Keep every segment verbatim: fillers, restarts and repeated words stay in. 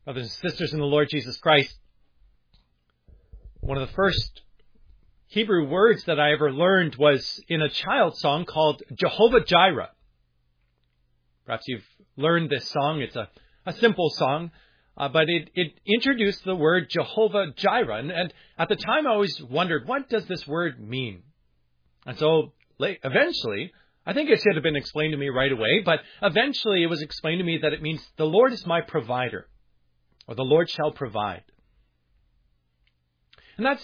Brothers and sisters in the Lord Jesus Christ, one of the first Hebrew words that I ever learned was in a child song called Jehovah Jireh. Perhaps you've learned this song. It's a, a simple song, uh, but it, it introduced the word Jehovah Jireh. And, and at the time I always wondered, what does this word mean? And so eventually, I think it should have been explained to me right away, but eventually it was explained to me that it means the Lord is my provider, or the Lord shall provide. And that's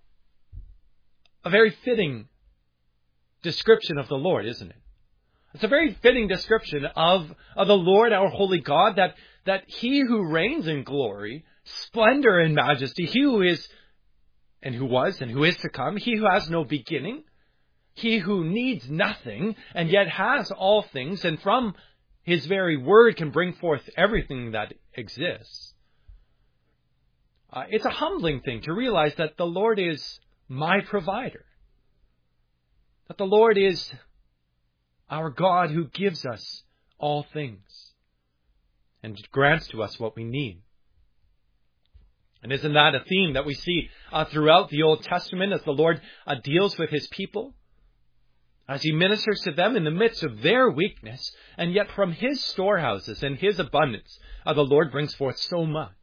a very fitting description of the Lord, isn't it? It's a very fitting description of, of the Lord, our holy God, that, that he who reigns in glory, splendor and majesty, he who is and who was and who is to come, he who has no beginning, he who needs nothing and yet has all things, and from his very word can bring forth everything that exists. Uh, it's a humbling thing to realize that the Lord is my provider. That the Lord is our God who gives us all things and grants to us what we need. And isn't that a theme that we see uh, throughout the Old Testament as the Lord uh, deals with his people? As he ministers to them in the midst of their weakness, and yet from his storehouses and his abundance, uh, the Lord brings forth so much.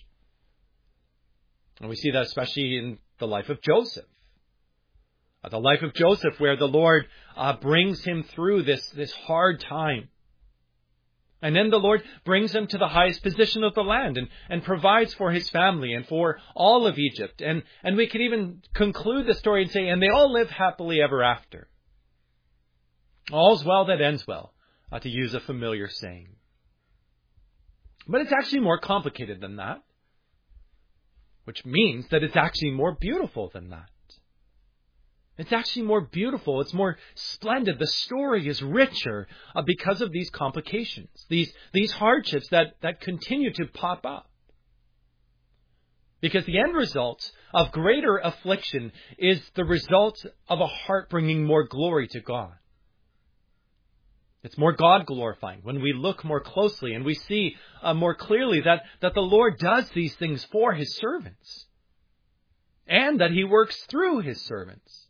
And we see that especially in the life of Joseph. Uh, the life of Joseph, where the Lord uh, brings him through this, this hard time. And then the Lord brings him to the highest position of the land and, and provides for his family and for all of Egypt. And, and we could even conclude the story and say, and they all live happily ever after. All's well that ends well, uh, to use a familiar saying. But it's actually more complicated than that. Which means that it's actually more beautiful than that. It's actually more beautiful. It's more splendid. The story is richer uh, because of these complications, these, these hardships that, that continue to pop up. Because the end result of greater affliction is the result of a heart bringing more glory to God. It's more God-glorifying when we look more closely and we see uh, more clearly that, that the Lord does these things for his servants and that he works through his servants.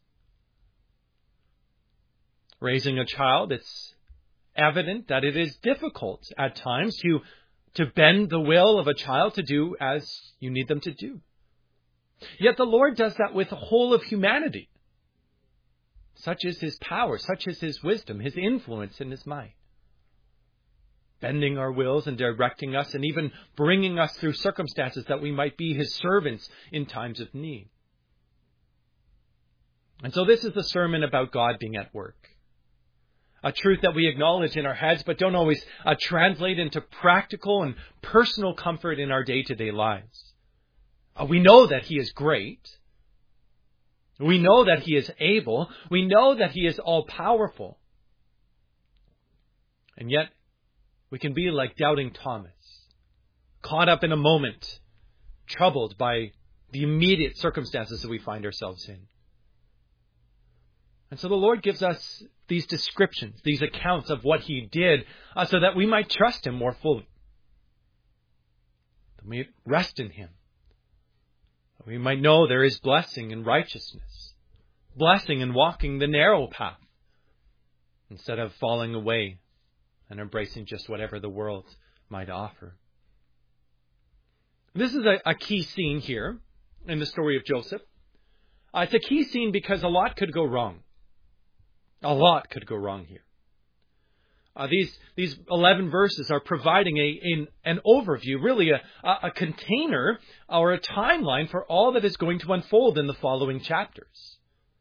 Raising a child, it's evident that it is difficult at times to, to bend the will of a child to do as you need them to do. Yet the Lord does that with the whole of humanity. Such is his power, such is his wisdom, his influence and his might. Bending our wills and directing us and even bringing us through circumstances that we might be his servants in times of need. And so this is the sermon about God being at work. A truth that we acknowledge in our heads but don't always uh, translate into practical and personal comfort in our day-to-day lives. Uh, we know that he is great. We know that he is able. We know that he is all-powerful. And yet, we can be like doubting Thomas, caught up in a moment, troubled by the immediate circumstances that we find ourselves in. And so the Lord gives us these descriptions, these accounts of what he did, uh, so that we might trust him more fully. That we rest in him. We might know there is blessing and righteousness, blessing in walking the narrow path, instead of falling away and embracing just whatever the world might offer. This is a, a key scene here in the story of Joseph. Uh, it's a key scene because a lot could go wrong. A lot could go wrong here. Uh, these these eleven verses are providing a, a an overview, really a, a container or a timeline for all that is going to unfold in the following chapters.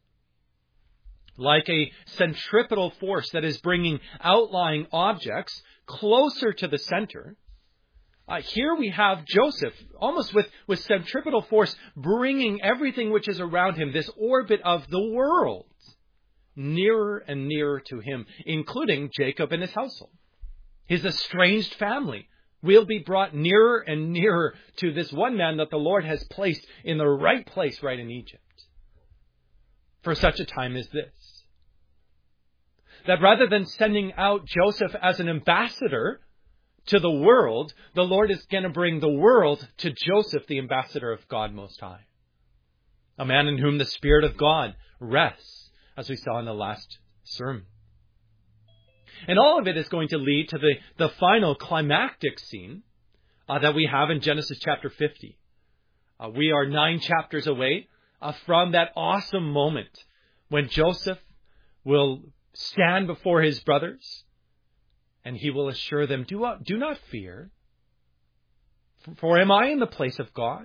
Like a centripetal force that is bringing outlying objects closer to the center, uh, here we have Joseph, almost with, with centripetal force, bringing everything which is around him, this orbit of the world, nearer and nearer to him, including Jacob and his household. His estranged family will be brought nearer and nearer to this one man that the Lord has placed in the right place right in Egypt for such a time as this. That rather than sending out Joseph as an ambassador to the world, the Lord is going to bring the world to Joseph, the ambassador of God Most High. A man in whom the Spirit of God rests, as we saw in the last sermon. And all of it is going to lead to the, the final climactic scene uh, that we have in Genesis chapter fifty. Uh, we are nine chapters away uh, from that awesome moment when Joseph will stand before his brothers and he will assure them, do, uh, do not fear, for am I in the place of God?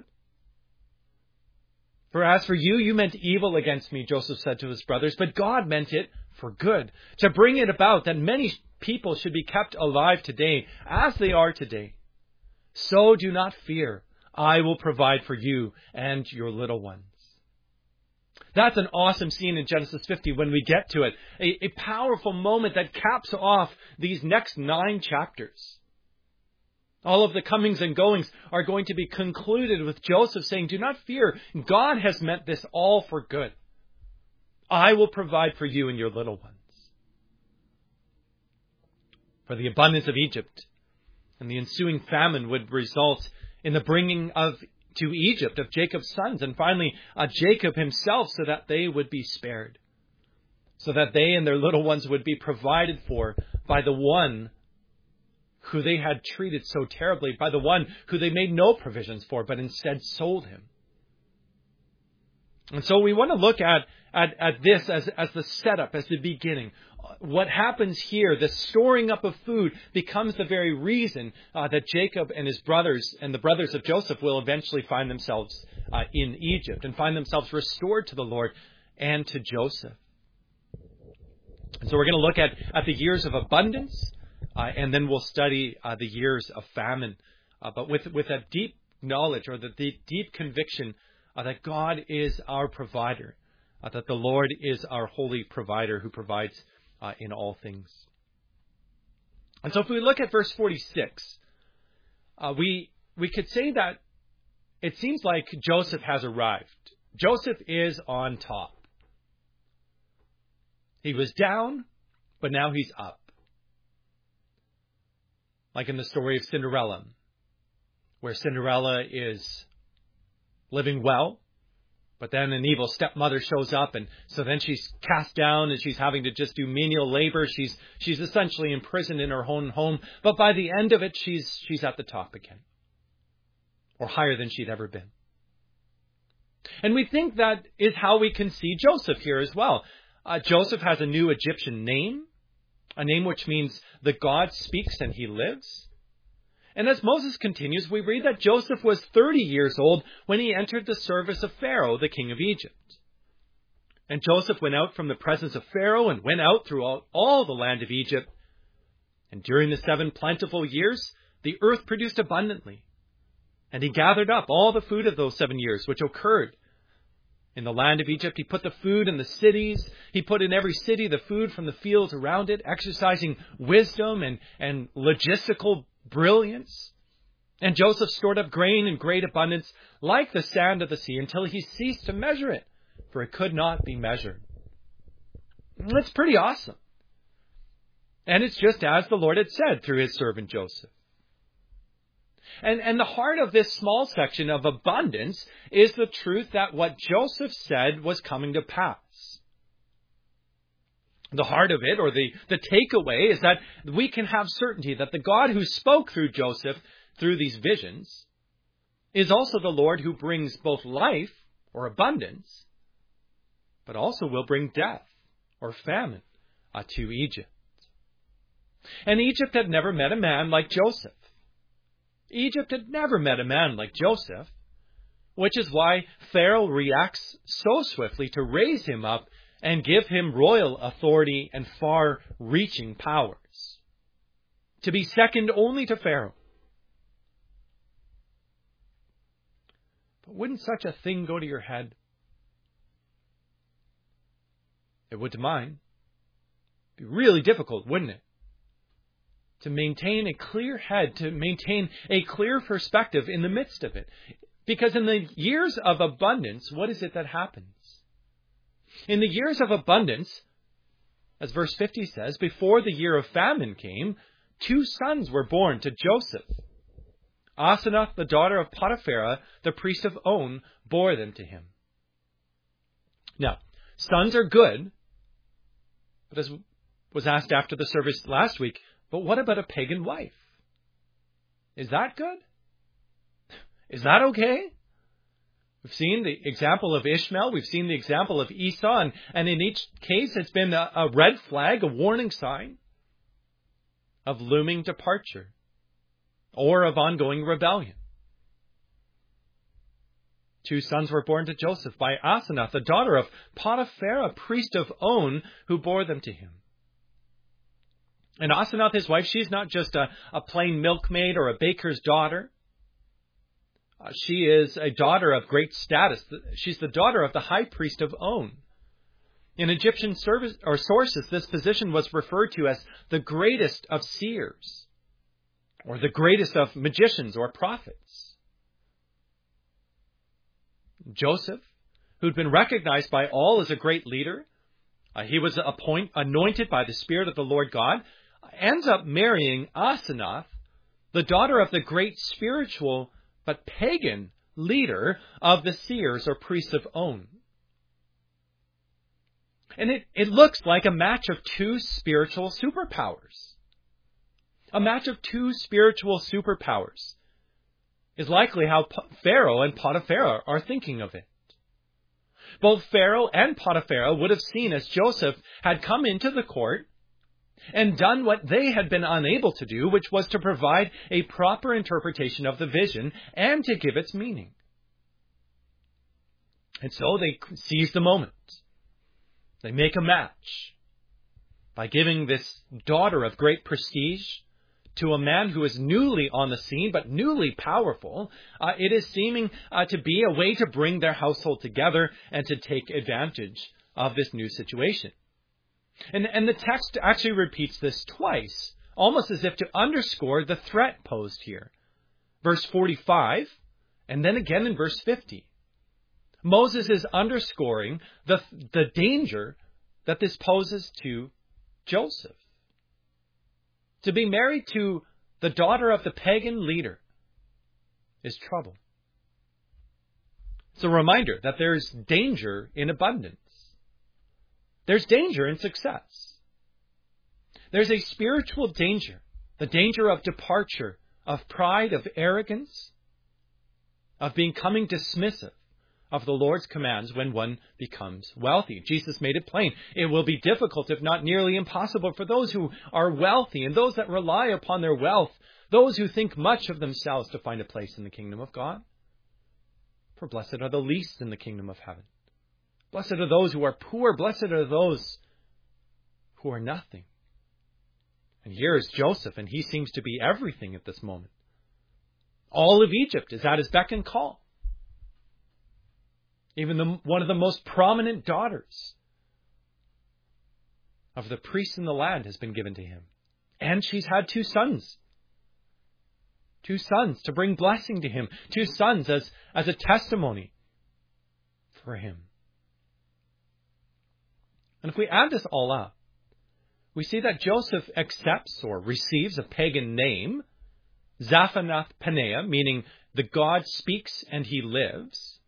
For as for you, you meant evil against me, Joseph said to his brothers, but God meant it for good, to bring it about that many people should be kept alive today, as they are today. So do not fear. I will provide for you and your little ones. That's an awesome scene in Genesis fifty when we get to it. A, a powerful moment that caps off these next nine chapters. All of the comings and goings are going to be concluded with Joseph saying, do not fear. God has meant this all for good. I will provide for you and your little ones. For the abundance of Egypt and the ensuing famine would result in the bringing of to Egypt of Jacob's sons, and finally uh, Jacob himself, so that they would be spared, so that they and their little ones would be provided for by the one who they had treated so terribly, by the one who they made no provisions for, but instead sold him. And so we want to look at, at, at this as, as the setup, as the beginning. What happens here, the storing up of food, becomes the very reason uh, that Jacob and his brothers and the brothers of Joseph will eventually find themselves uh, in Egypt and find themselves restored to the Lord and to Joseph. And so we're going to look at, at the years of abundance, uh, and then we'll study uh, the years of famine, uh, but with, with a deep knowledge or the, the deep conviction uh, that God is our provider, uh, that the Lord is our holy provider who provides Uh, in all things. And so if we look at verse forty-six, uh, we we could say that it seems like Joseph has arrived. Joseph is on top. He was down, but now he's up. Like in the story of Cinderella, where Cinderella is living well, but then an evil stepmother shows up, and so then she's cast down and she's having to just do menial labor. She's she's essentially imprisoned in her own home. But by the end of it, she's she's at the top again, or higher than she'd ever been. And we think that is how we can see Joseph here as well. Uh, Joseph has a new Egyptian name, a name which means the God speaks and he lives. And as Moses continues, we read that Joseph was thirty years old when he entered the service of Pharaoh, the king of Egypt. And Joseph went out from the presence of Pharaoh and went out throughout all the land of Egypt. And during the seven plentiful years, the earth produced abundantly. And he gathered up all the food of those seven years, which occurred in the land of Egypt. He put the food in the cities. He put in every city the food from the fields around it, exercising wisdom and, and logistical brilliance. And Joseph stored up grain in great abundance, like the sand of the sea, until he ceased to measure it, for it could not be measured. That's pretty awesome. And it's just as the Lord had said through his servant Joseph. And, and the heart of this small section of abundance is the truth that what Joseph said was coming to pass. The heart of it, or the, the takeaway, is that we can have certainty that the God who spoke through Joseph through these visions is also the Lord who brings both life, or abundance, but also will bring death, or famine, uh, to Egypt. And Egypt had never met a man like Joseph. Egypt had never met a man like Joseph, which is why Pharaoh reacts so swiftly to raise him up and give him royal authority and far-reaching powers, to be second only to Pharaoh. But wouldn't such a thing go to your head? It would to mine. It'd be really difficult, wouldn't it? To maintain a clear head, to maintain a clear perspective in the midst of it. Because in the years of abundance, what is it that happens? In the years of abundance, as verse fifty says, before the year of famine came, two sons were born to Joseph. Asenath, the daughter of Potipharah, the priest of On, bore them to him. Now, sons are good, but as was asked after the service last week, but what about a pagan wife? Is that good? Is that okay? We've seen the example of Ishmael. We've seen the example of Esau. And, and in each case, it's been a, a red flag, a warning sign of looming departure or of ongoing rebellion. Two sons were born to Joseph by Asenath, the daughter of Potipharah, priest of On, who bore them to him. And Asenath, his wife, she's not just a, a plain milkmaid or a baker's daughter. Uh, she is a daughter of great status. She's the daughter of the high priest of On. In Egyptian service, or sources, this position was referred to as the greatest of seers, or the greatest of magicians or prophets. Joseph, who'd been recognized by all as a great leader, uh, he was appoint, anointed by the Spirit of the Lord God, ends up marrying Asenath, the daughter of the great spiritual but pagan leader of the seers or priests of On. And it, it looks like a match of two spiritual superpowers. A match of two spiritual superpowers is likely how Pharaoh and Potipharah are thinking of it. Both Pharaoh and Potipharah would have seen as Joseph had come into the court and done what they had been unable to do, which was to provide a proper interpretation of the vision and to give its meaning. And so they seize the moment. They make a match by giving this daughter of great prestige to a man who is newly on the scene, but newly powerful. Uh, it is seeming uh, to be a way to bring their household together and to take advantage of this new situation. And, and the text actually repeats this twice, almost as if to underscore the threat posed here. Verse forty-five, and then again in verse fifty. Moses is underscoring the, the danger that this poses to Joseph. To be married to the daughter of the pagan leader is trouble. It's a reminder that there is danger in abundance. There's danger in success. There's a spiritual danger, the danger of departure, of pride, of arrogance, of becoming dismissive of the Lord's commands when one becomes wealthy. Jesus made it plain. It will be difficult, if not nearly impossible, for those who are wealthy and those that rely upon their wealth, those who think much of themselves, to find a place in the kingdom of God. For blessed are the least in the kingdom of heaven. Blessed are those who are poor. Blessed are those who are nothing. And here is Joseph, and he seems to be everything at this moment. All of Egypt is at his beck and call. Even the, one of the most prominent daughters of the priests in the land has been given to him. And she's had two sons. Two sons to bring blessing to him. Two sons as, as a testimony for him. And if we add this all up, we see that Joseph accepts or receives a pagan name, Zaphanath Paneah, meaning the God speaks and he lives,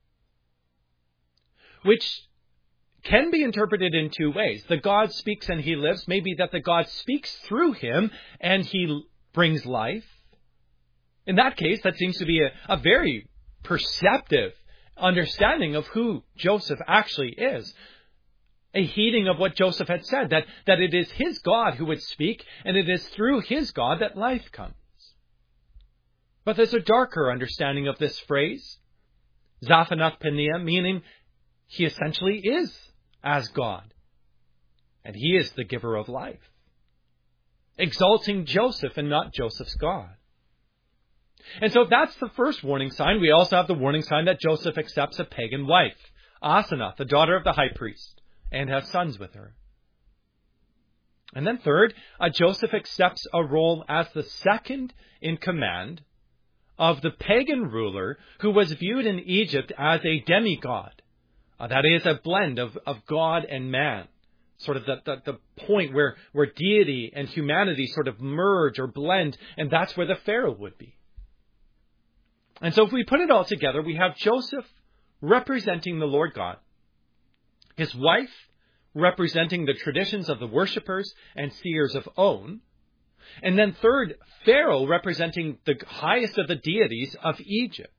which can be interpreted in two ways. The God speaks and he lives may be that the God speaks through him and he brings life. In that case, that seems to be a, a very perceptive understanding of who Joseph actually is. A heeding of what Joseph had said, that, that it is his God who would speak, and it is through his God that life comes. But there's a darker understanding of this phrase, Zaphanath Paneah, meaning he essentially is as God, and he is the giver of life, exalting Joseph and not Joseph's God. And so if that's the first warning sign, we also have the warning sign that Joseph accepts a pagan wife, Asenath, the daughter of the high priest, and has sons with her. And then third, uh, Joseph accepts a role as the second in command of the pagan ruler who was viewed in Egypt as a demigod. Uh, that is a blend of, of God and man, sort of the, the, the point where, where deity and humanity sort of merge or blend, and that's where the Pharaoh would be. And so if we put it all together, we have Joseph representing the Lord God, his wife representing the traditions of the worshippers and seers of On, and then third, Pharaoh representing the highest of the deities of Egypt,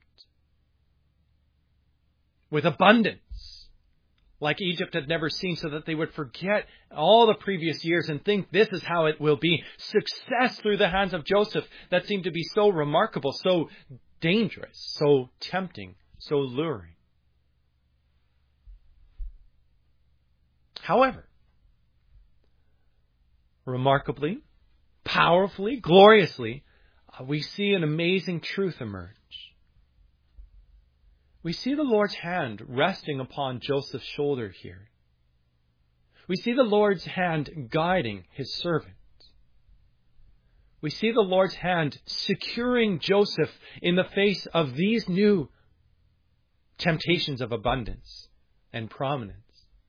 with abundance, like Egypt had never seen, so that they would forget all the previous years and think this is how it will be. Success through the hands of Joseph that seemed to be so remarkable, so dangerous, so tempting, so luring. However, remarkably, powerfully, gloriously, uh, we see an amazing truth emerge. We see the Lord's hand resting upon Joseph's shoulder here. We see the Lord's hand guiding his servant. We see the Lord's hand securing Joseph in the face of these new temptations of abundance and prominence.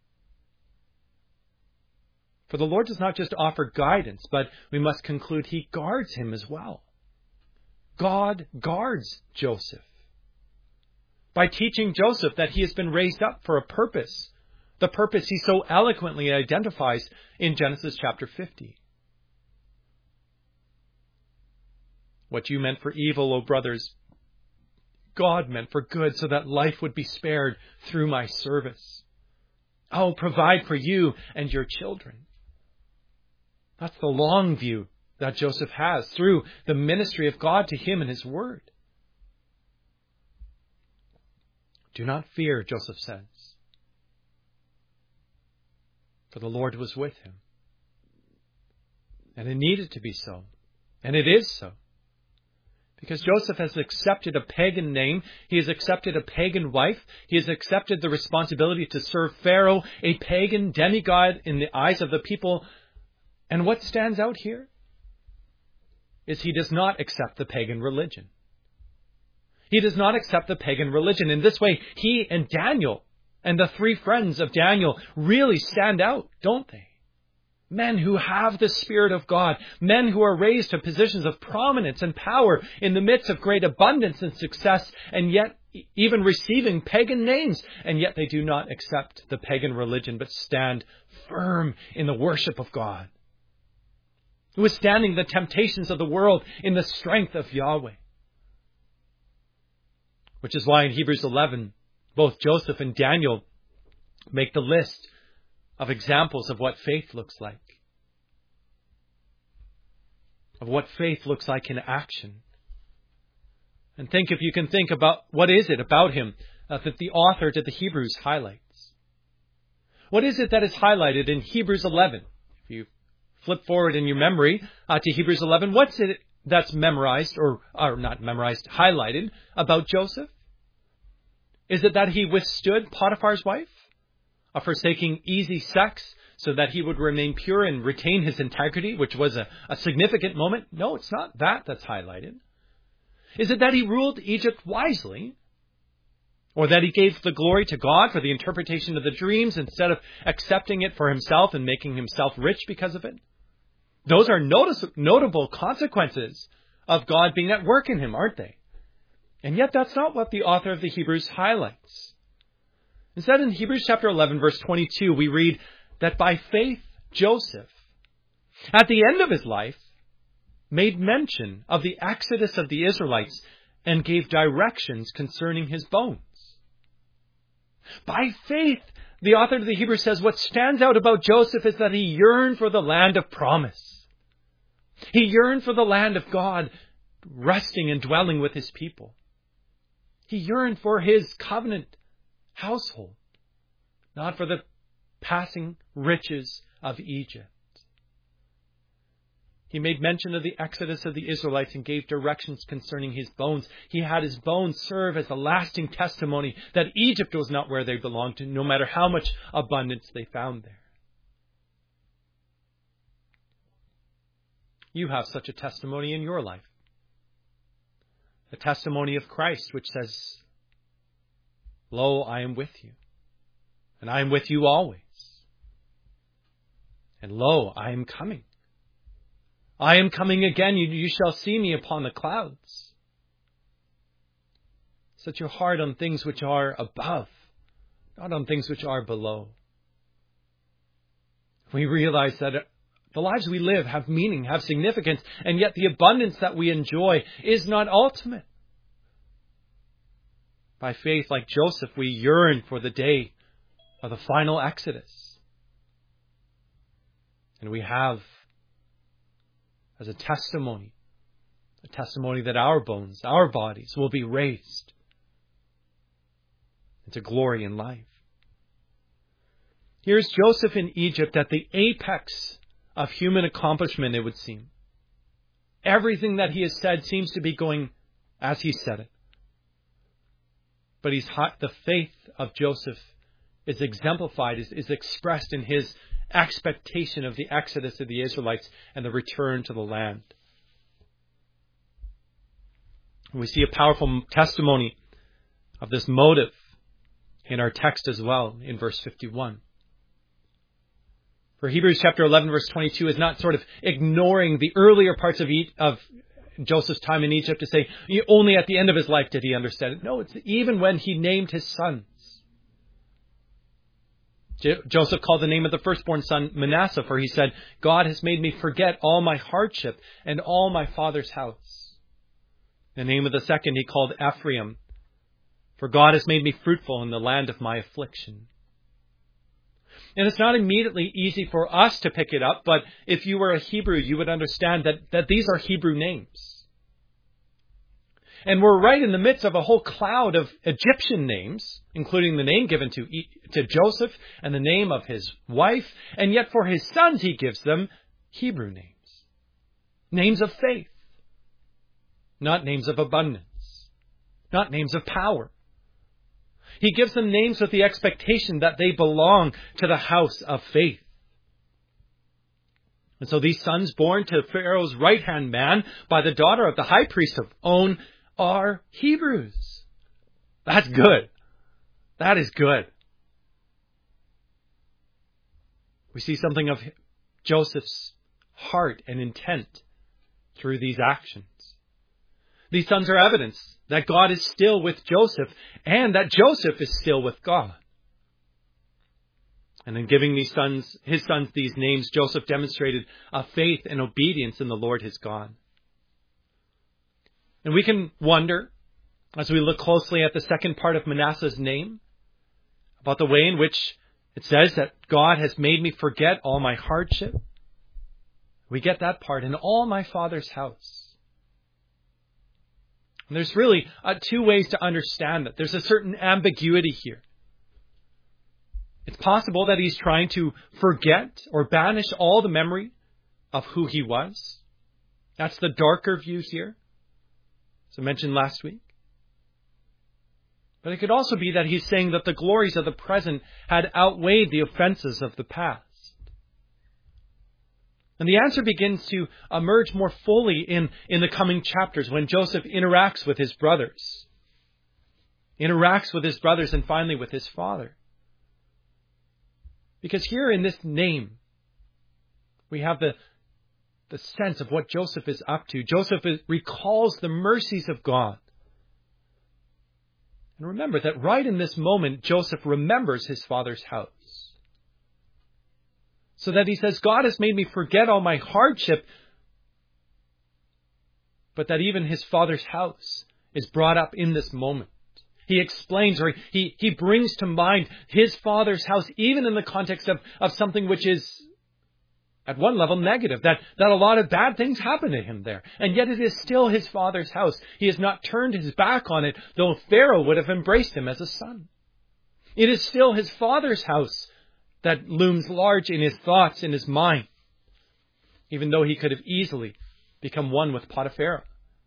For the Lord does not just offer guidance, but we must conclude he guards him as well. God guards Joseph by teaching Joseph that he has been raised up for a purpose, the purpose he so eloquently identifies in Genesis chapter fifty. What you meant for evil, O brothers, God meant for good, so that life would be spared through my service. I will provide for you and your children. That's the long view that Joseph has through the ministry of God to him and his word. Do not fear, Joseph says, for the Lord was with him. And it needed to be so. And it is so. Because Joseph has accepted a pagan name. He has accepted a pagan wife. He has accepted the responsibility to serve Pharaoh, a pagan demigod in the eyes of the people. And what stands out here is he does not accept the pagan religion. He does not accept the pagan religion. In this way, he and Daniel and the three friends of Daniel really stand out, don't they? Men who have the Spirit of God, men who are raised to positions of prominence and power in the midst of great abundance and success, and yet even receiving pagan names, and yet they do not accept the pagan religion, but stand firm in the worship of God, withstanding the temptations of the world in the strength of Yahweh. Which is why in Hebrews eleven, both Joseph and Daniel make the list of examples of what faith looks like. Of what faith looks like in action. And think, if you can think about what is it about him uh, that the author to the Hebrews highlights. What is it that is highlighted in Hebrews eleven? If you flip forward in your memory uh, to Hebrews eleven, what's it that's memorized, or, or not memorized, highlighted about Joseph? Is it that he withstood Potiphar's wife, of forsaking easy sex so that he would remain pure and retain his integrity, which was a, a significant moment? No, it's not that that's highlighted. Is it that he ruled Egypt wisely, or that he gave the glory to God for the interpretation of the dreams instead of accepting it for himself and making himself rich because of it? Those are notice, notable consequences of God being at work in him, aren't they? And yet that's not what the author of the Hebrews highlights. Instead, in Hebrews chapter eleven, verse twenty-two, we read that by faith, Joseph, at the end of his life, made mention of the exodus of the Israelites and gave directions concerning his bones. By faith, the author of the Hebrews says what stands out about Joseph is that he yearned for the land of promise. He yearned for the land of God, resting and dwelling with his people. He yearned for his covenant household, not for the passing riches of Egypt. He made mention of the exodus of the Israelites and gave directions concerning his bones. He had his bones serve as a lasting testimony that Egypt was not where they belonged to, no matter how much abundance they found there. You have such a testimony in your life. The testimony of Christ, which says, "Lo, I am with you, and I am with you always." And lo, I am coming. I am coming again. You, you shall see me upon the clouds. Set your heart on things which are above, not on things which are below. We realize that the lives we live have meaning, have significance, and yet the abundance that we enjoy is not ultimate. By faith, like Joseph, we yearn for the day of the final exodus. And we have, as a testimony, a testimony that our bones, our bodies will be raised into glory and life. Here's Joseph in Egypt at the apex of human accomplishment, it would seem. Everything that he has said seems to be going as he said it. But he's the faith of Joseph is exemplified, is, is expressed in his expectation of the exodus of the Israelites and the return to the land. We see a powerful testimony of this motive in our text as well in verse fifty-one. For Hebrews chapter eleven verse twenty-two is not sort of ignoring the earlier parts of, of Joseph's time in Egypt to say only at the end of his life did he understand it. No, it's even when he named his sons. Jo- Joseph called the name of the firstborn son Manasseh, for he said, God has made me forget all my hardship and all my father's house. The name of the second he called Ephraim, for God has made me fruitful in the land of my affliction. And it's not immediately easy for us to pick it up, but if you were a Hebrew, you would understand that, that these are Hebrew names. And we're right in the midst of a whole cloud of Egyptian names, including the name given to, to Joseph and the name of his wife. And yet for his sons, he gives them Hebrew names. Names of faith. Not names of abundance. Not names of power. He gives them names with the expectation that they belong to the house of faith. And so these sons born to Pharaoh's right-hand man by the daughter of the high priest of On are Hebrews. That's good. That is good. We see something of Joseph's heart and intent through these actions. These sons are evidence that God is still with Joseph and that Joseph is still with God. And in giving these sons, his sons these names, Joseph demonstrated a faith and obedience in the Lord his God. And we can wonder, as we look closely at the second part of Manasseh's name, about the way in which it says that God has made me forget all my hardship. We get that part, in all my father's house. And there's really uh, two ways to understand that. There's a certain ambiguity here. It's possible that he's trying to forget or banish all the memory of who he was. That's the darker view here, as I mentioned last week. But it could also be that he's saying that the glories of the present had outweighed the offenses of the past. And the answer begins to emerge more fully in, in the coming chapters when Joseph interacts with his brothers. Interacts with his brothers and finally with his father. Because here in this name, we have the, the sense of what Joseph is up to. Joseph is, recalls the mercies of God. And remember that right in this moment, Joseph remembers his father's house. So that he says, God has made me forget all my hardship, but that even his father's house is brought up in this moment. He explains, or he, he brings to mind his father's house, even in the context of, of something which is, at one level, negative, that, that a lot of bad things happen to him there. And yet it is still his father's house. He has not turned his back on it, though Pharaoh would have embraced him as a son. It is still his father's house that looms large in his thoughts, in his mind, even though he could have easily become one with Potiphar.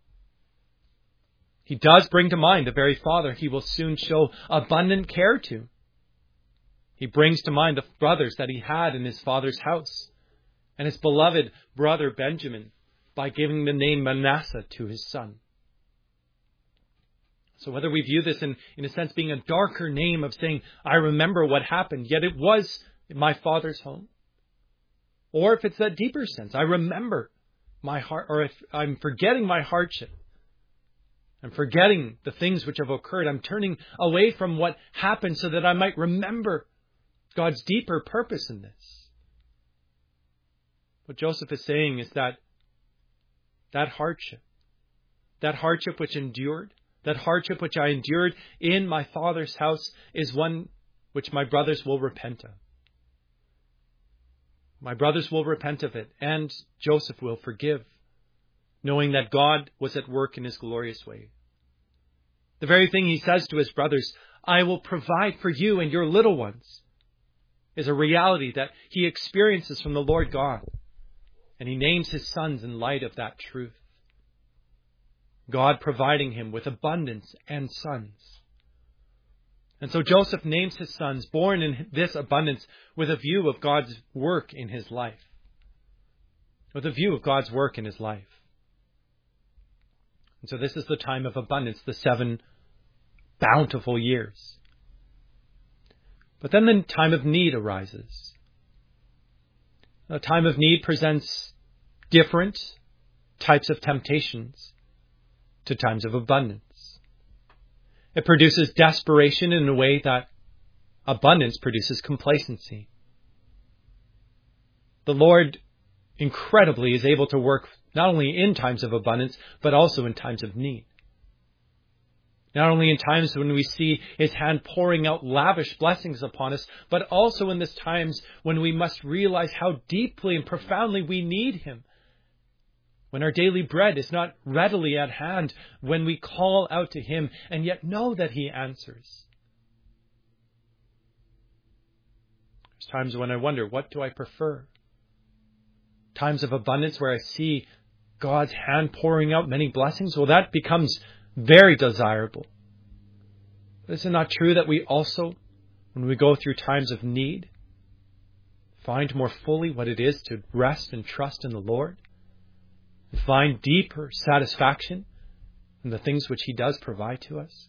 He does bring to mind the very father he will soon show abundant care to. He brings to mind the brothers that he had in his father's house and his beloved brother Benjamin by giving the name Manasseh to his son. So whether we view this in, in a sense being a darker name of saying, I remember what happened, yet it was my father's home. Or if it's that deeper sense, I remember my heart, or if I'm forgetting my hardship, I'm forgetting the things which have occurred. I'm turning away from what happened so that I might remember God's deeper purpose in this. What Joseph is saying is that that hardship, that hardship which endured, that hardship which I endured in my father's house is one which my brothers will repent of. My brothers will repent of it, and Joseph will forgive, knowing that God was at work in his glorious way. The very thing he says to his brothers, I will provide for you and your little ones, is a reality that he experiences from the Lord God. And he names his sons in light of that truth. God providing him with abundance and sons. And so Joseph names his sons, born in this abundance, with a view of God's work in his life. With a view of God's work in his life. And so this is the time of abundance, the seven bountiful years. But then the time of need arises. A time of need presents different types of temptations to times of abundance. It produces desperation in a way that abundance produces complacency. The Lord incredibly is able to work not only in times of abundance, but also in times of need. Not only in times when we see his hand pouring out lavish blessings upon us, but also in these times when we must realize how deeply and profoundly we need him. When our daily bread is not readily at hand, when we call out to him and yet know that he answers. There's times when I wonder, what do I prefer? Times of abundance where I see God's hand pouring out many blessings? Well, that becomes very desirable. But is it not true that we also, when we go through times of need, find more fully what it is to rest and trust in the Lord? And find deeper satisfaction in the things which he does provide to us?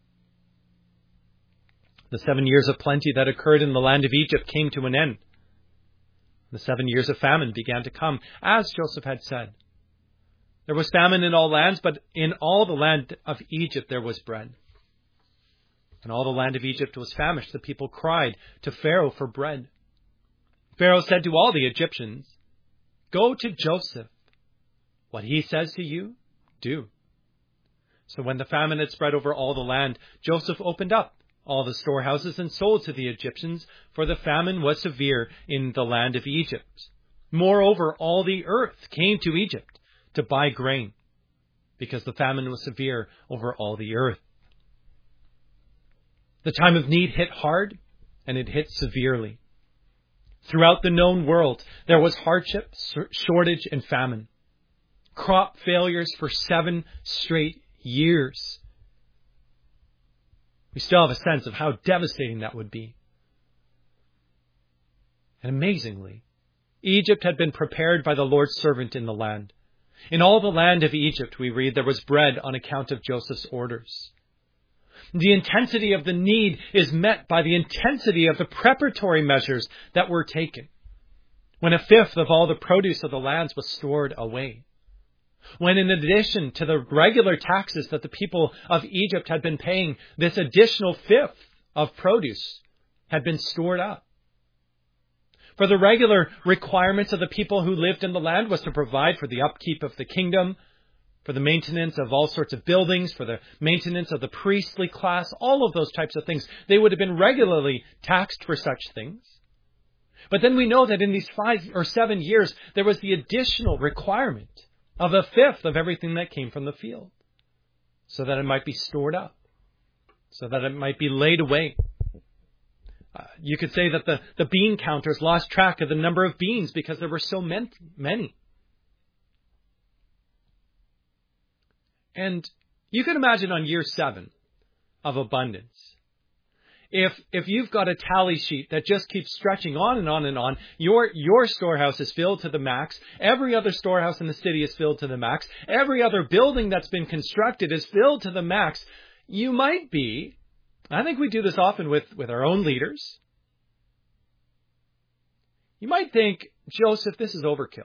The seven years of plenty that occurred in the land of Egypt came to an end. The seven years of famine began to come, as Joseph had said. There was famine in all lands, but in all the land of Egypt there was bread. And all the land of Egypt was famished. The people cried to Pharaoh for bread. Pharaoh said to all the Egyptians, go to Joseph. What he says to you, do. So when the famine had spread over all the land, Joseph opened up all the storehouses and sold to the Egyptians, for the famine was severe in the land of Egypt. Moreover, all the earth came to Egypt to buy grain, because the famine was severe over all the earth. The time of need hit hard, and it hit severely. Throughout the known world, there was hardship, shortage, and famine. Crop failures for seven straight years. We still have a sense of how devastating that would be. And amazingly, Egypt had been prepared by the Lord's servant in the land. In all the land of Egypt, we read, there was bread on account of Joseph's orders. The intensity of the need is met by the intensity of the preparatory measures that were taken. When a fifth of all the produce of the lands was stored away. When in addition to the regular taxes that the people of Egypt had been paying, this additional fifth of produce had been stored up. For the regular requirements of the people who lived in the land was to provide for the upkeep of the kingdom, for the maintenance of all sorts of buildings, for the maintenance of the priestly class, all of those types of things. They would have been regularly taxed for such things. But then we know that in these five or seven years, there was the additional requirement of a fifth of everything that came from the field, so that it might be stored up, so that it might be laid away. Uh, you could say that the, the bean counters lost track of the number of beans because there were so many. And you can imagine on year seven of abundance, If if you've got a tally sheet that just keeps stretching on and on and on, your your storehouse is filled to the max. Every other storehouse in the city is filled to the max. Every other building that's been constructed is filled to the max. You might be, I think we do this often with, with our own leaders. You might think, Joseph, this is overkill.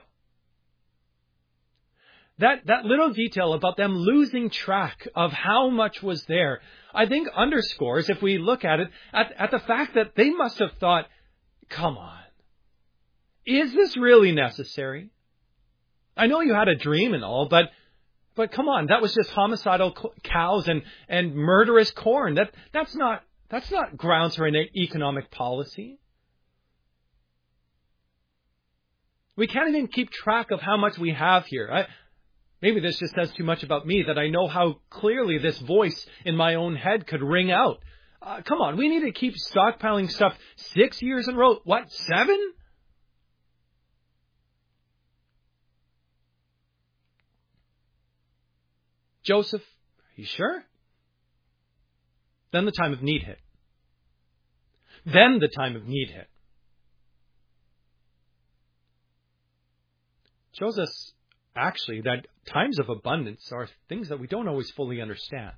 That, that little detail about them losing track of how much was there, I think underscores, if we look at it, at, at the fact that they must have thought, come on, is this really necessary? I know you had a dream and all, but but come on, that was just homicidal cows and, and murderous corn. That that's not that's not grounds for an economic policy. We can't even keep track of how much we have here. I, maybe this just says too much about me, that I know how clearly this voice in my own head could ring out. Uh, come on, we need to keep stockpiling stuff six years in a row. What, seven? Joseph, are you sure? Then the time of need hit. Then the time of need hit. Shows us, actually, that times of abundance are things that we don't always fully understand.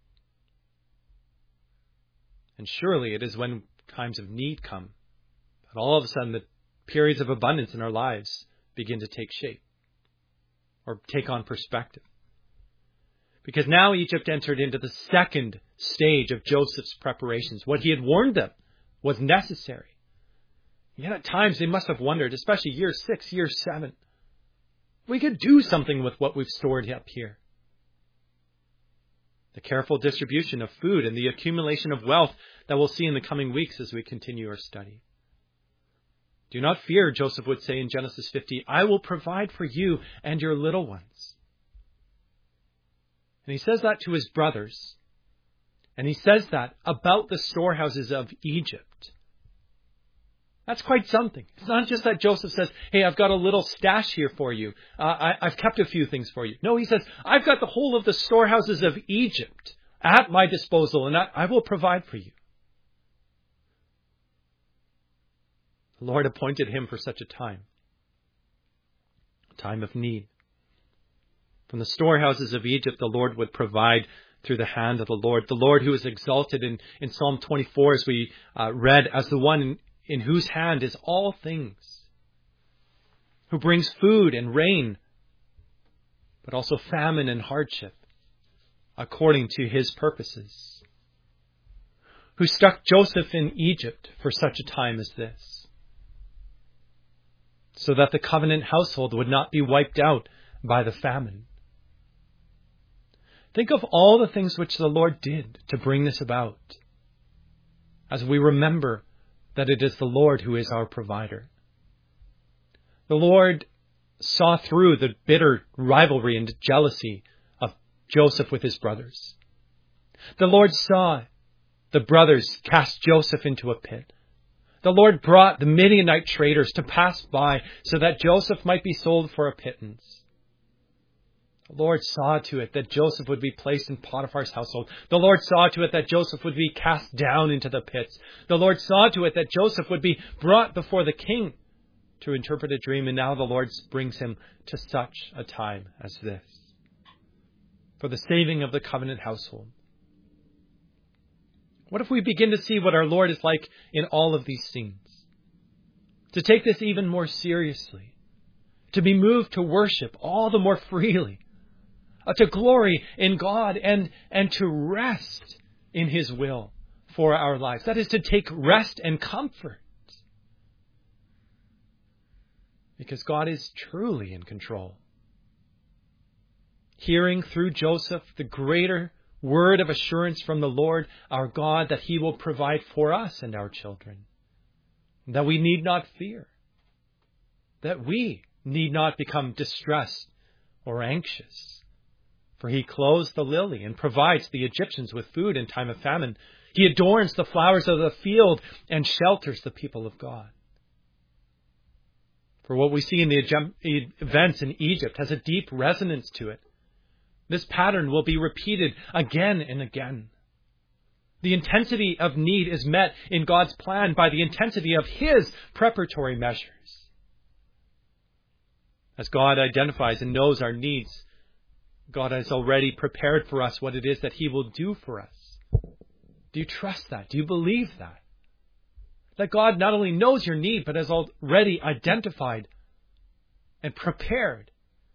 And surely it is when times of need come that all of a sudden the periods of abundance in our lives begin to take shape or take on perspective. Because now Egypt entered into the second stage of Joseph's preparations. What he had warned them was necessary. Yet at times they must have wondered, especially year six, year seven, we could do something with what we've stored up here. The careful distribution of food and the accumulation of wealth that we'll see in the coming weeks as we continue our study. Do not fear, Joseph would say in Genesis fifty, I will provide for you and your little ones. And he says that to his brothers. And he says that about the storehouses of Egypt. That's quite something. It's not just that Joseph says, hey, I've got a little stash here for you. Uh, I, I've kept a few things for you. No, he says, I've got the whole of the storehouses of Egypt at my disposal, and I, I will provide for you. The Lord appointed him for such a time. A time of need. From the storehouses of Egypt, the Lord would provide through the hand of the Lord. The Lord who is exalted in, in Psalm twenty-four, as we uh, read, as the one in, in whose hand is all things, who brings food and rain, but also famine and hardship, according to his purposes, who stuck Joseph in Egypt for such a time as this, so that the covenant household would not be wiped out by the famine. Think of all the things which the Lord did to bring this about, as we remember that it is the Lord who is our provider. The Lord saw through the bitter rivalry and jealousy of Joseph with his brothers. The Lord saw the brothers cast Joseph into a pit. The Lord brought the Midianite traders to pass by so that Joseph might be sold for a pittance. The Lord saw to it that Joseph would be placed in Potiphar's household. The Lord saw to it that Joseph would be cast down into the pits. The Lord saw to it that Joseph would be brought before the king to interpret a dream. And now the Lord brings him to such a time as this, for the saving of the covenant household. What if we begin to see what our Lord is like in all of these scenes? To take this even more seriously. To be moved to worship all the more freely. To glory in God and, and to rest in his will for our lives. That is to take rest and comfort. Because God is truly in control. Hearing through Joseph the greater word of assurance from the Lord our God that he will provide for us and our children. That we need not fear. That we need not become distressed or anxious. For he clothes the lily and provides the Egyptians with food in time of famine. He adorns the flowers of the field and shelters the people of God. For what we see in the events in Egypt has a deep resonance to it. This pattern will be repeated again and again. The intensity of need is met in God's plan by the intensity of his preparatory measures. As God identifies and knows our needs, God has already prepared for us what it is that he will do for us. Do you trust that? Do you believe that? That God not only knows your need, but has already identified and prepared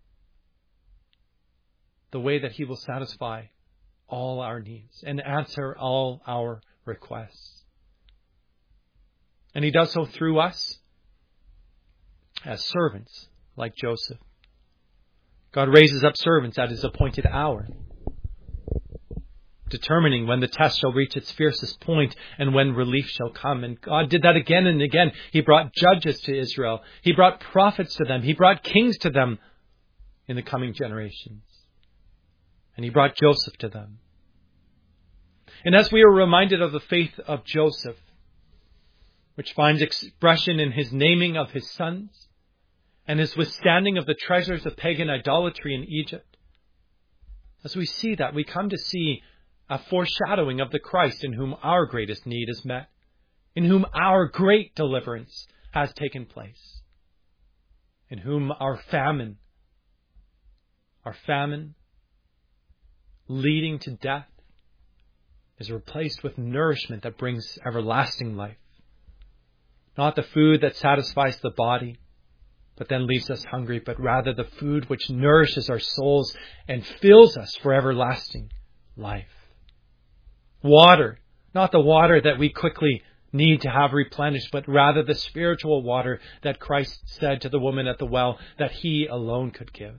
the way that He will satisfy all our needs and answer all our requests. And He does so through us as servants like Joseph. God raises up servants at His appointed hour, determining when the test shall reach its fiercest point and when relief shall come. And God did that again and again. He brought judges to Israel. He brought prophets to them. He brought kings to them in the coming generations. And He brought Joseph to them. And as we are reminded of the faith of Joseph, which finds expression in his naming of his sons and his withstanding of the treasures of pagan idolatry in Egypt, as we see that, we come to see a foreshadowing of the Christ in whom our greatest need is met, in whom our great deliverance has taken place, in whom our famine, our famine leading to death, is replaced with nourishment that brings everlasting life. Not the food that satisfies the body, but then leaves us hungry, but rather the food which nourishes our souls and fills us for everlasting life. Water, not the water that we quickly need to have replenished, but rather the spiritual water that Christ said to the woman at the well that He alone could give.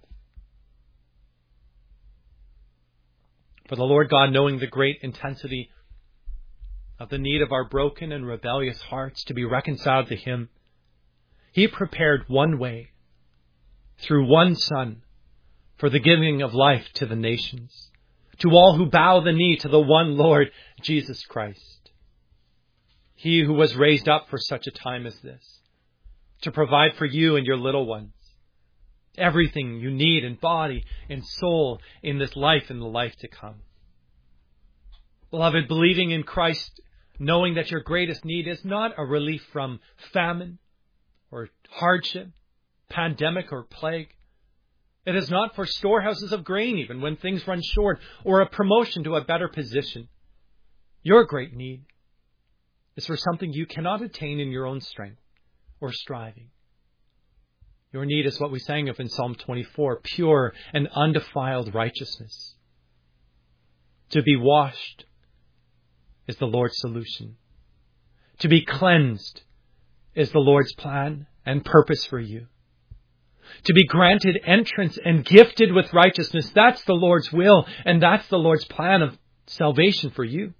For the Lord God, knowing the great intensity of the need of our broken and rebellious hearts to be reconciled to Him, He prepared one way, through one Son, for the giving of life to the nations, to all who bow the knee to the one Lord, Jesus Christ. He who was raised up for such a time as this, to provide for you and your little ones everything you need in body and soul in this life and the life to come. Beloved, believing in Christ, knowing that your greatest need is not a relief from famine or hardship, pandemic or plague. It is not for storehouses of grain even when things run short, or a promotion to a better position. Your great need is for something you cannot attain in your own strength or striving. Your need is what we sang of in Psalm twenty-four, pure and undefiled righteousness. To be washed is the Lord's solution. To be cleansed is the Lord's plan and purpose for you. To be granted entrance and gifted with righteousness, that's the Lord's will, and that's the Lord's plan of salvation for you.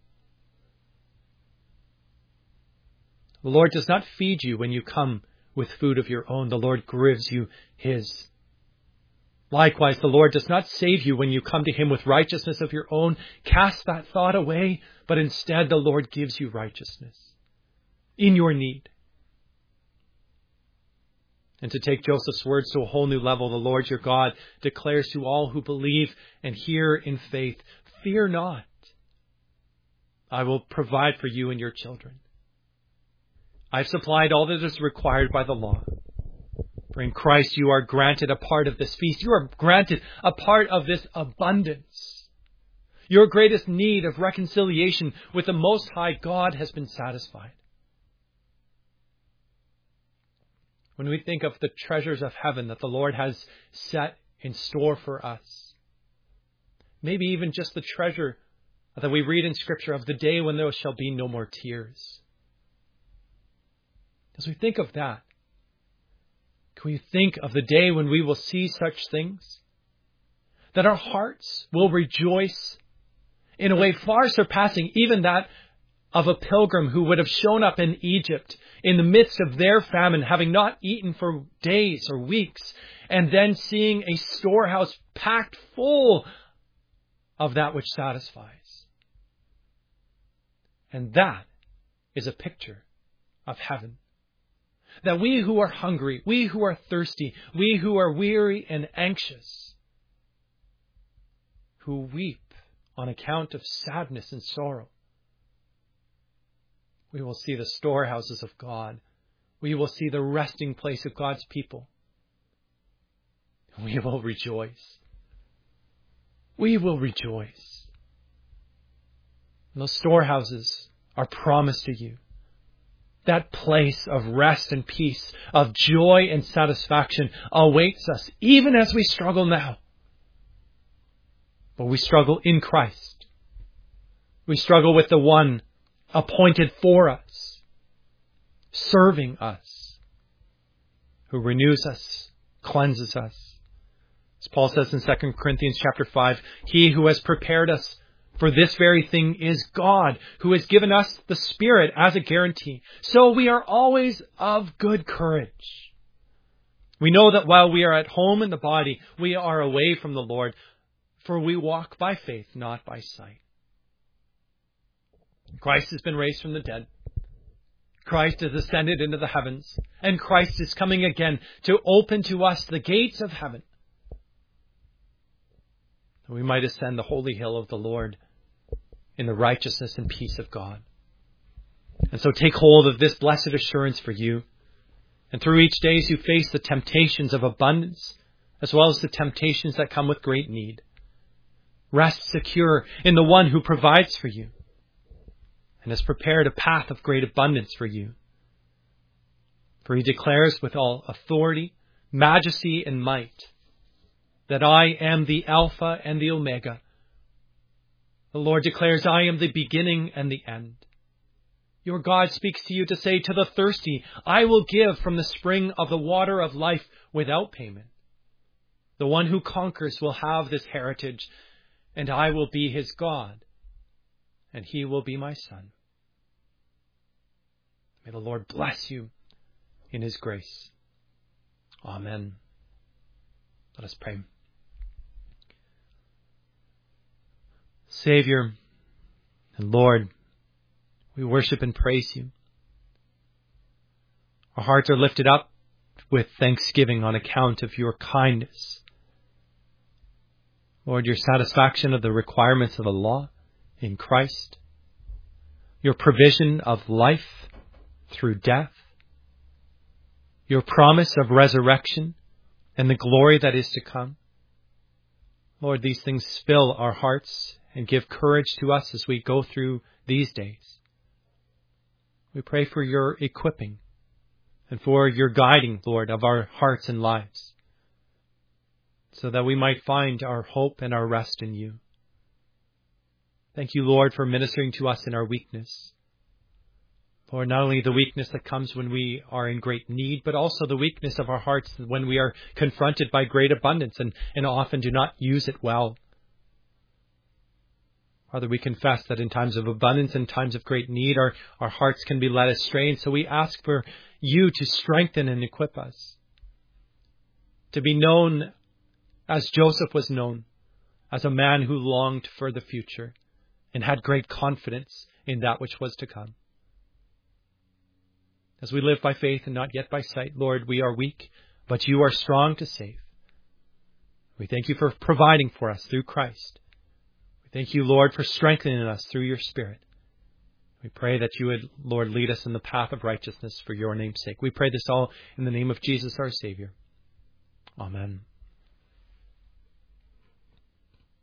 The Lord does not feed you when you come with food of your own. The Lord gives you His. Likewise, the Lord does not save you when you come to Him with righteousness of your own. Cast that thought away, but instead the Lord gives you righteousness in your need. And to take Joseph's words to a whole new level, the Lord your God declares to all who believe and hear in faith, fear not. I will provide for you and your children. I've supplied all that is required by the law. For in Christ you are granted a part of this feast. You are granted a part of this abundance. Your greatest need of reconciliation with the Most High God has been satisfied. When we think of the treasures of heaven that the Lord has set in store for us, maybe even just the treasure that we read in Scripture of the day when there shall be no more tears. As we think of that, can we think of the day when we will see such things? That our hearts will rejoice in a way far surpassing even that of a pilgrim who would have shown up in Egypt in the midst of their famine, having not eaten for days or weeks, and then seeing a storehouse packed full of that which satisfies. And that is a picture of heaven. That we who are hungry, we who are thirsty, we who are weary and anxious, who weep on account of sadness and sorrow, we will see the storehouses of God. We will see the resting place of God's people. We will rejoice. We will rejoice. And those storehouses are promised to you. that place of rest and peace, of joy and satisfaction awaits us, even as we struggle now. But we struggle in Christ. We struggle with the one appointed for us, serving us, who renews us, cleanses us. As Paul says in Second Corinthians chapter five, he who has prepared us for this very thing is God, who has given us the Spirit as a guarantee. So we are always of good courage. We know that while we are at home in the body, we are away from the Lord, for we walk by faith, not by sight. Christ has been raised from the dead. Christ has ascended into the heavens, and Christ is coming again to open to us the gates of heaven, that we might ascend the holy hill of the Lord in the righteousness and peace of God. And so take hold of this blessed assurance for you. And through each day as you face the temptations of abundance, as well as the temptations that come with great need, rest secure in the one who provides for you and has prepared a path of great abundance for you. For he declares with all authority, majesty, and might that I am the Alpha and the Omega. The Lord declares, I am the beginning and the end. Your God speaks to you to say to the thirsty, I will give from the spring of the water of life without payment. The one who conquers will have this heritage, and I will be his God, and he will be my son. May the Lord bless you in his grace. Amen. Let us pray. Savior and Lord, we worship and praise you. Our hearts are lifted up with thanksgiving on account of your kindness. Lord, your satisfaction of the requirements of the law in Christ, your provision of life through death, your promise of resurrection and the glory that is to come. Lord, these things fill our hearts and give courage to us as we go through these days. We pray for your equipping and for your guiding, Lord, of our hearts and lives, so that we might find our hope and our rest in you. Thank you, Lord, for ministering to us in our weakness. Lord, not only the weakness that comes when we are in great need, but also the weakness of our hearts when we are confronted by great abundance and, and often do not use it well. Father, we confess that in times of abundance and times of great need, our, our hearts can be led astray. And so we ask for you to strengthen and equip us, to be known as Joseph was known, as a man who longed for the future and had great confidence in that which was to come. As we live by faith and not yet by sight, Lord, we are weak, but you are strong to save. We thank you for providing for us through Christ. We thank you, Lord, for strengthening us through your Spirit. We pray that you would, Lord, lead us in the path of righteousness for your name's sake. We pray this all in the name of Jesus, our Savior. Amen.